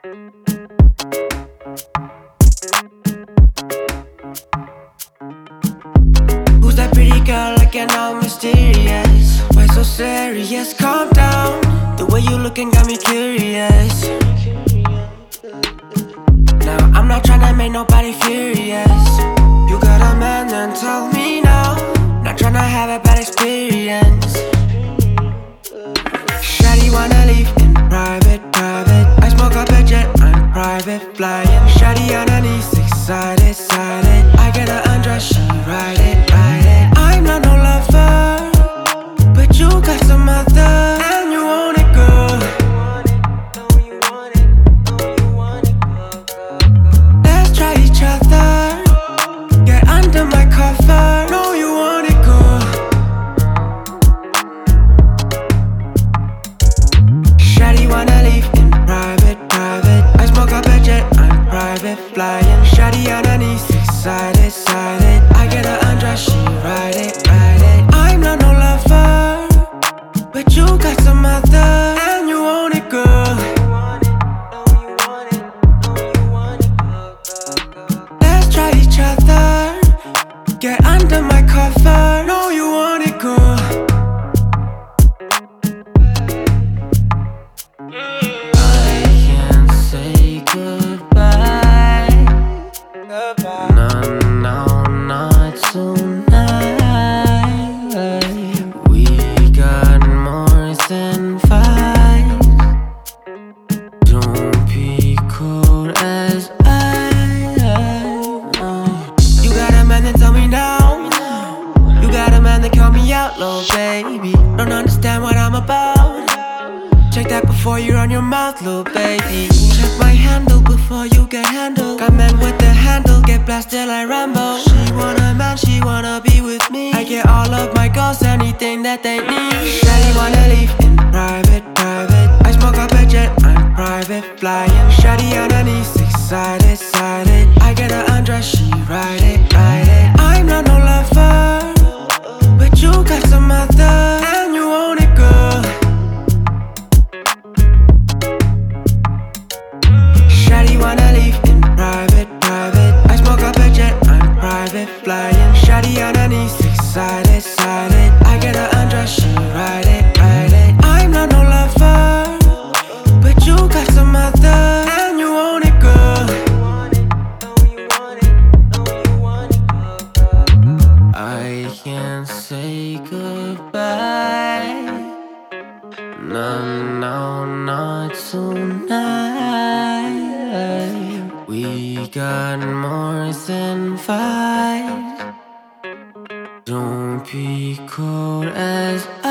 Who's that pretty girl looking all mysterious? Why so serious? Calm down. The way you looking got me curious. Now I'm not tryna make nobody furious. You got a man, then tell me now. Not tryna have a bad experience. Shawty wanna leave in private. I smoke up a jet, I'm private flying. Shawty on her knees, excited. I get her undressed, she ride it. I'm not no lover, but you got some other, and you want it, girl. Let's try each other. Get under my cover. Know you want it, girl. Shawty wanna leave in private. I smoke up a jet, I'm private flying. Shawty on her knees, excited. I get her undressed, she ride it. I'm not no lover, but you got some other, and you want it, girl. Let's try each other. Get under my cover. Know you want it, girl. I can't say goodbye. No, not tonight. We got more than five. Don't be cold as ice. You got a man that tell me now. You got a man that call me out, little baby. Don't understand what I'm about. Check that before you run your mouth, little baby. Check my handle before you get handled. Got man with the handle, get blasted like Rambo. She want a man, she wanna be with me. I get all of my girls anything that they need. Shawty wanna leave in private. I smoke up a jet, I'm private flying. Shawty on her knees, excited. I get her undressed, she ride it. I'm not no lover, but you got some other, and you want it, girl. Shawty wanna leave in private. I smoke up a jet, I'm private flying. Shawty on her knees, excited. I get her undressed, she ride it. I'm not no lover, but you got some other, and you want it, girl. I can't say goodbye. No, not tonight. We got more than five. Don't be cold as